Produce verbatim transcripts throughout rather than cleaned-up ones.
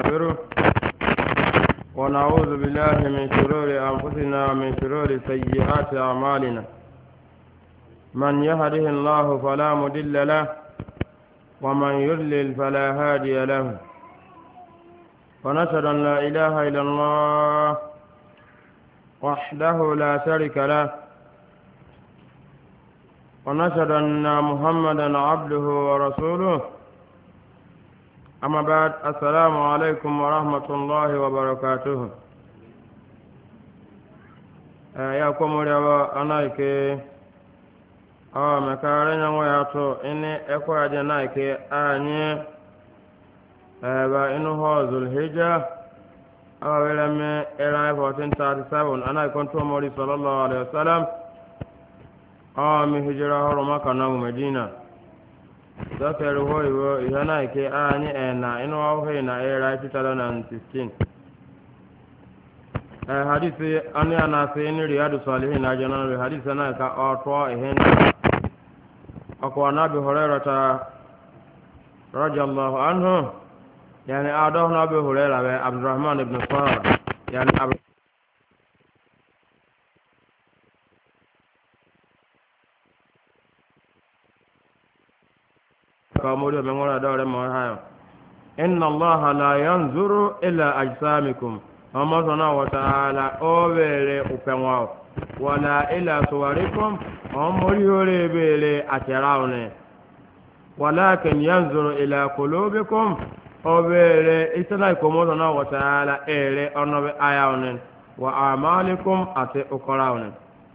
ونستغفره ونعوذ بالله من شرور أنفسنا ومن شرور سيئات أعمالنا من يهده الله فلا مضل له ومن يضلل فلا هادي له ونشهد أن لا إله إلا الله وحده لا شريك له ونشهد أن محمدا عبده ورسوله أما بعد السلام عليكم ورحمة الله وبركاته يا قوم يا أنايك أو مكارين وياتو إني أكو أجنايك أني أبا إنه ذو الهجة أو إلى إلى fourteen thirty-seven أنا كنت مولى صلى الله عليه وسلم أو من هجرة هرمك نو مدينة dɔkɛri hɔyi wɔ ihana ike anyi ɛna inu ɔhɔyi na ɛra two thousand sixteen ɛɛ hadisi ani anase ni riyadu salihin na jɛna no hadisi na ka ɔtɔ ihin ɔkɔ anabi hɔrɛra ta rajallahu anhu yani adɔ na bi hɔrɛra bɛ abdurrahman ibn sa'ad yani abu كامولي بمولا دور مولاي إن الله لا ينظر إلى أجسامكم أما سبحانه وتعالى أوبري أبنواو ولا إلى صوركم أمري يوري بيلي أتراوني ولكن ينظر إلى قلوبكم أوبري إسلاكم سبحانه وتعالى إلي أنبي آياوني وأعمالكم أتي أقراوني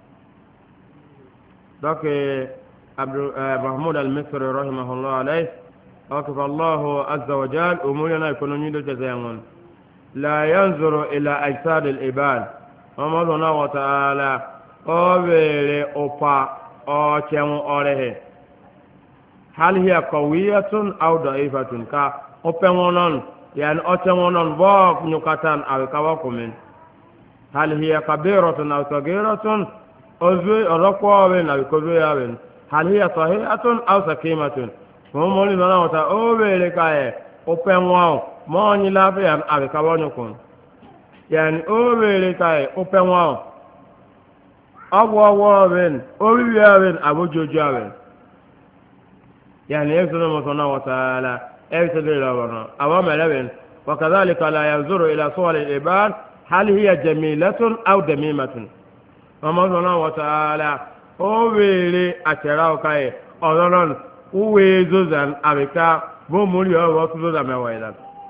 دوكي عبد محمود المصري رحمه الله عليه وكفى الله عز وجل أمورنا يكونون يدو جزيان لا ينظر إلى أجساد العباد وما سبحانه وتعالى أوبري أوبا أو تيمو أوريه هل هي قوية أو ضعيفة كا أوبنونون يعني أوتيمونون بوك نيوكاتان أو كواكومين هل هي كبيرة أو صغيرة أزوي أرقوين أو كزويين هل هي صحيحة أو سكيمة هم لنا وتا أوبي لكاية أوبن واو ما نلا فيها أبي كوانيكم يعني أوبي لكاية أوبن واو أبو واوين أوبي واوين أبو جوجاوين يعني يكسر مصنع وتعالى يكسر لنا أبو ملوين وكذلك لا ينظر إلى صور العباد هل هي جميلة أو دميمة ومصنع وتعالى o were achara ọkaị ọlọrọn uwe zozan abika bụ muri ọwọ tuzoza mewaila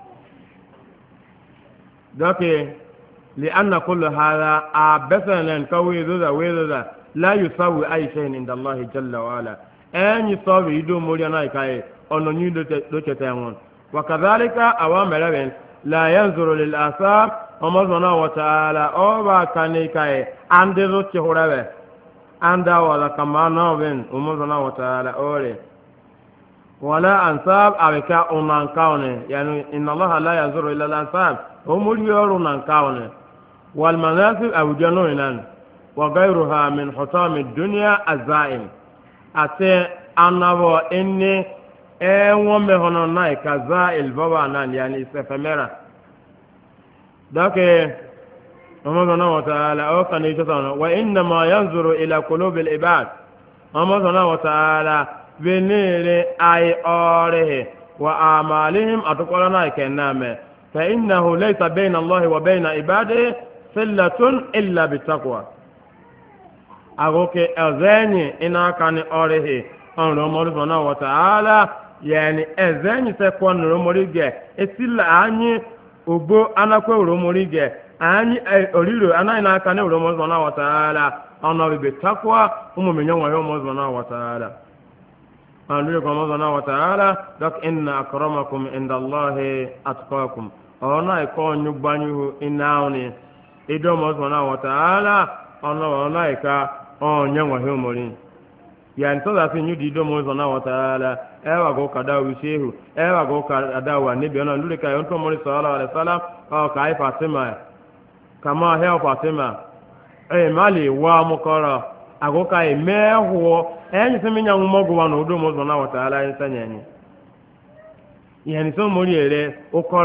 dọkị li anna kullu hada a besanan ka we zoza we zoza la yusawi aishayn inda allah jalla wa ala enyi sawi ido muri na kai ono nyi do cheta won wa kadhalika awamara ben la yanzuru lil asab wa mazana wa ta'ala o ba kanikai ande zo chehurabe anda wala kama novin umuzana wa ta'ala ore wala ansab abika unan kaune yani inna allaha la yanzuru ila al-ansab umuri yorunan kaune wal manasib aw janunan wa ghayruha min hutam ad-dunya az-za'im ate anabo inni e wome hono nai kaza'il baba nan yani sefemera dake الله سبحانه وتعالى أو كان يجسنا وإنما ينظر إلى قلوب العباد الله سبحانه وتعالى بنير أي أوره وأعمالهم أتقولنا كنامه فإنه ليس بين الله وبين عباده صلة إلا بالتقوى أقولك أذاني إنا كان أوره أن الله سبحانه وتعالى يعني أذاني سكون رموريجي إسلا أني أبو أنا كو رموريجي anyị oriro anaghị n'aka na ewere ọmụzọ na wataala ọnọbibe takwa ụmụ menye nwa ya ọmụzọ na wataala ọnọbibe ka ọmụzọ na wataala dọk inna akramakum inda allahi atqakum ọna ikọ onye gbanyuhu ina ahụni ido ọmụzọ na wataala ọnọ ọna ika onye nwa ya ọmụrin ya nto da sin yudi do ọmụzọ na wataala ewa go kada wi shehu ewa go kada wa ne bi ona lure ka onto mori sallallahu alaihi wasallam o kai fatima kama heo fatima e mali wa mukara agoka e mehuo enyi seminya ngumogo wa no do mo na wa taala ensanya ni yani so mori ere o